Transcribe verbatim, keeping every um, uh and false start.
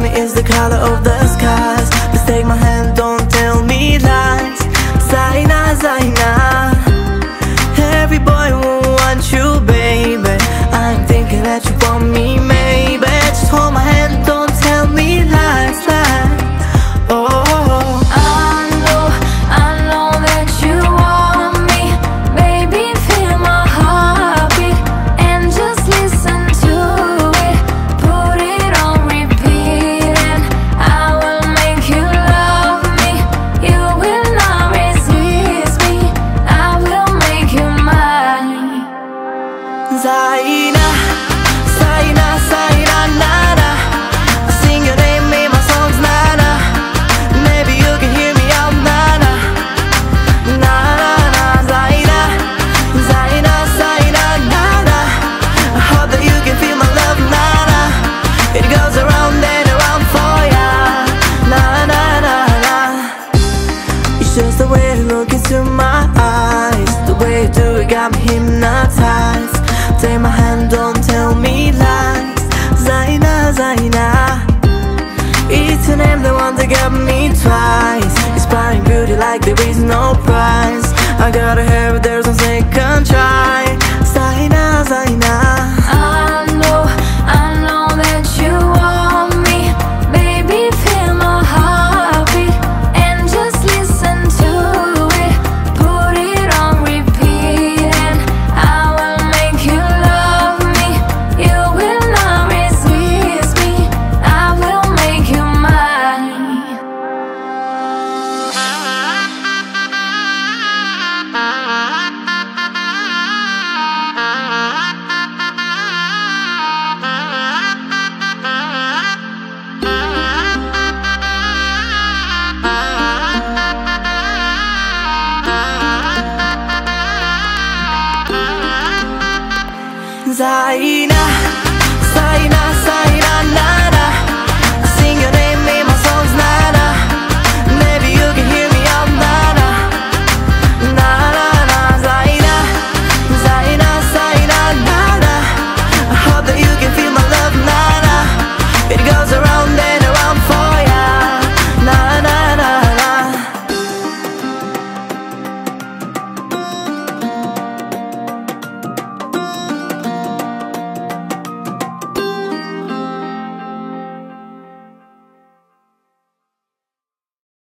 me is the color of the skies. Please take my hand, don't tell me lies. Zaina, Zaina, every boy will want you, baby. I'm thinking that you want me, maybe. Just hold my hand, don't tell me lies, lies. Oh, I know, I know that you want me, baby. Feel my heartbeat and just listen to it. Put it on repeat and I will make you love me. You will not resist me, I will make you mine. Zaina, Zaina, Zaina, nana. I sing your name in my songs, nana. Maybe you can hear me out, nana. Nana, Zaina, Zaina, Zaina, nana. I hope that you can feel my love, nana. It goes around and around for ya, nana, nana. It's just the way you look into my eyes, the way you do it got me hypnotized. Take my hand, don't tell me lies. Zaina, Zaina, it's your name, the one that got me twice. Inspiring beauty like there is no price. I gotta have it, there's no second try. Zaina, Zaina, I know, I know that you want me, baby. Feel my heartbeat and just listen to it. Put it on repeat and I will make you love me. You will not resist me, I will make you mine. Zaina.